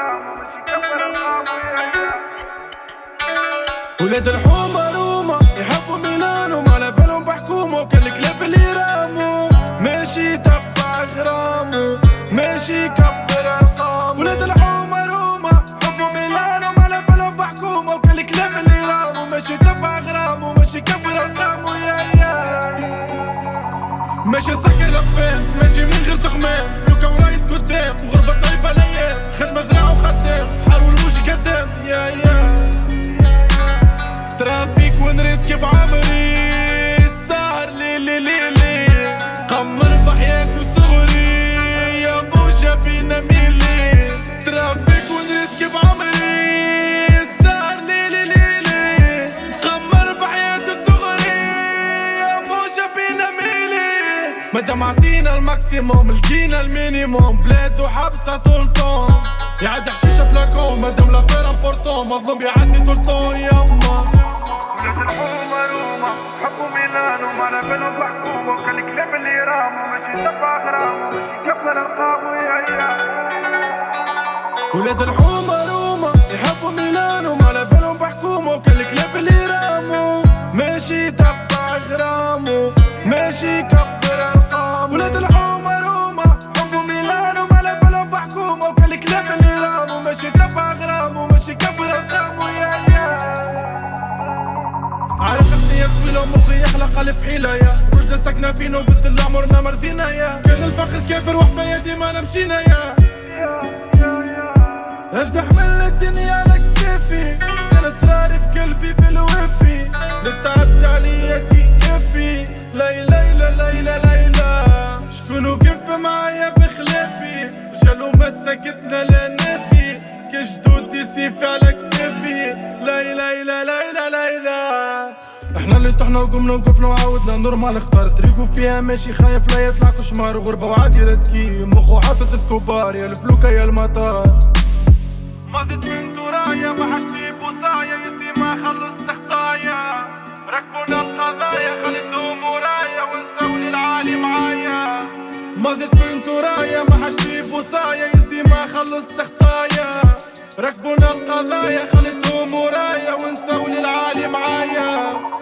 غرام ومش يكبر الغام. ولاد الحومة روما يحبوا ميلانو ما على بالهم بحكومه كل كلاب اللي رامو ماشي تبع غرامو ماشي يكبر ارقامه. ولاد الحومة روما يحبوا ميلانو ما على بالهم بحكومه كل كلاب اللي رامو ماشي تبع غرامو ماشي يكبر ارقامه. ماشي سكر لفين ماشي من غير تخمام فلوكا ورايس قدام وغربة صعيبة الايام خدمة ذراع وخدام حار والموشي قدام. ترافيك ونريسكي بعمري صار لي قمر بحياك وصغري يا بوشا بينا ميلي. ترافيك ونريسكي بعمري صار لي قمر بحياك وصغري يا بوشا بينا ميلي. مادام عطينا الماكسيموم لقينا المينيموم بلاد وحبسة طولتهم يعدي حشيشة فلاكون مادام لافير امبورتون مظلوم يعدي طولتون يما. ولاد الحومة روما حبوا ميلانو ما على بالهم بحكومه كل كلاب اللي رامو ماشي تبع غرامو ماشي يكبر القامو. ولاد الحومة روما يحبوا ميلانو ما على بالهم بحكومه كل كلاب اللي رامو ماشي تبع غرامو ماشي يكبر ارقامه. ولاد الحومة روما يحبوا ميلانو ما على بالهم بحكومه كل كلاب اللي رامو ماشي تبع غرامو ماشي يكبر ارقامه. عارف اختي طويلة ومخي يحلق الف حيلة يا رجة ساكنة فينا وبدل عمرنا مرضينا يا كان الفخر كافر وحفايا ديما مشينا يا ازحمل الدنيا على كتافي كان اسراري في قلبي بالوفي نستعد عليا كيفي. ليلى ليلى ليلى شكون وقف معايا بخلافي شالوا مسكتنا لنافي كجدودي سيفي على كتافي. ليلى ليلى احنا اللي طحنا وقمنا وقفنا وعاودنا نورمال اختار طريقو فيها ماشي خايف لا يطلع كشمار غربة وعادي راسكي مخو حاطط سكوبار يا الفلوكة يا المطار. مضيت من تورايا ما حشتي بوصايا يسي ما خلصت خطايا ركبونا القضايا خليتهم ورايا ونساولي العالي معايا. مضيت من تورايا ما حشتي بوصايا يسي ما خلصت خطايا ركبونا القضايا خليتهم ورايا ونساولي العالي معايا.